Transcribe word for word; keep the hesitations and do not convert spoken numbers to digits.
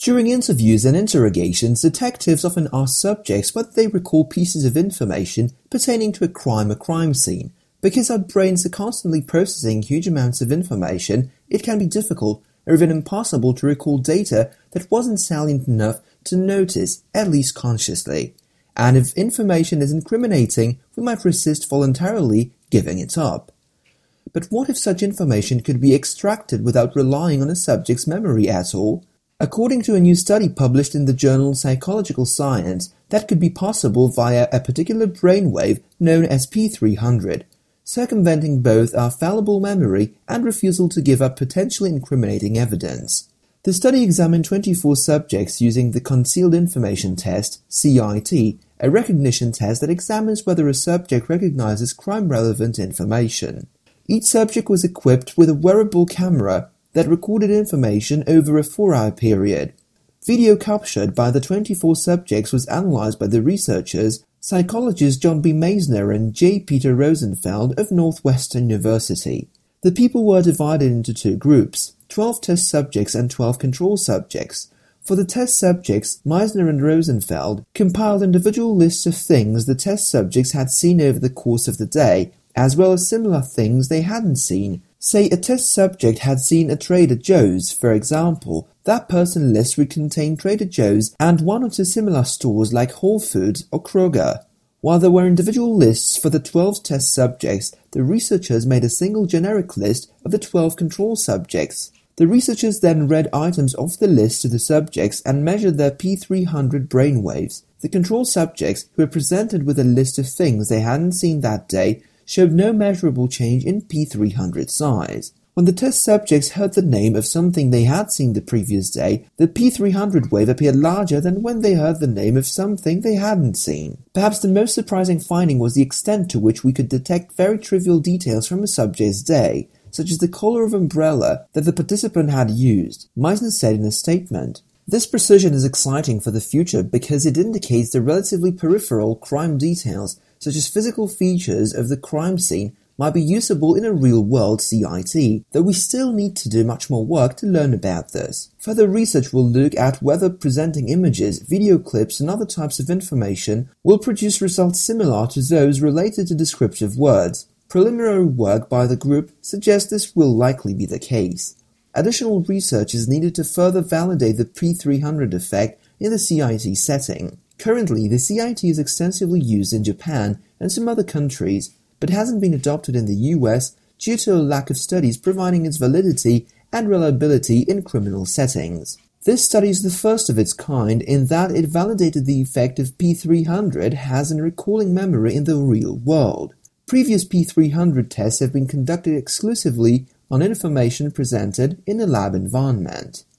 During interviews and interrogations, detectives often ask subjects whether they recall pieces of information pertaining to a crime or crime scene. Because our brains are constantly processing huge amounts of information, it can be difficult or even impossible to recall data that wasn't salient enough to notice, at least consciously. And if information is incriminating, we might resist voluntarily giving it up. But what if such information could be extracted without relying on a subject's memory at all? According to a new study published in the journal Psychological Science, that could be possible via a particular brainwave known as P three hundred, circumventing both our fallible memory and refusal to give up potentially incriminating evidence. The study examined twenty-four subjects using the Concealed Information Test, C I T, a recognition test that examines whether a subject recognizes crime-relevant information. Each subject was equipped with a wearable camera that recorded information over a four-hour period. Video captured by the twenty-four subjects was analyzed by the researchers, psychologists John B. Meisner and J. Peter Rosenfeld of Northwestern University. The people were divided into two groups, twelve test subjects and twelve control subjects. For the test subjects, Meisner and Rosenfeld compiled individual lists of things the test subjects had seen over the course of the day, as well as similar things they hadn't seen. Say a test subject had seen a Trader Joe's, for example, that person list would contain Trader Joe's and one or two similar stores like Whole Foods or Kroger. While there were individual lists for the twelve test subjects, the researchers made a single generic list of the twelve control subjects. The researchers then read items off the list to the subjects and measured their P three hundred brainwaves. The control subjects, who were presented with a list of things they hadn't seen that day, showed no measurable change in P three hundred size. When the test subjects heard the name of something they had seen the previous day, the P three hundred wave appeared larger than when they heard the name of something they hadn't seen. Perhaps the most surprising finding was the extent to which we could detect very trivial details from a subject's day, such as the color of umbrella that the participant had used, Meisner said in a statement. This precision is exciting for the future because it indicates the relatively peripheral crime details, such as physical features of the crime scene, might be usable in a real-world C I T, though we still need to do much more work to learn about this. Further research will look at whether presenting images, video clips, and other types of information will produce results similar to those related to descriptive words. Preliminary work by the group suggests this will likely be the case. Additional research is needed to further validate the P three hundred effect in the C I T setting. Currently, the C I T is extensively used in Japan and some other countries, but hasn't been adopted in the U S due to a lack of studies providing its validity and reliability in criminal settings. This study is the first of its kind in that it validated the effect of P three hundred has in recalling memory in the real world. Previous P three hundred tests have been conducted exclusively on information presented in a lab environment.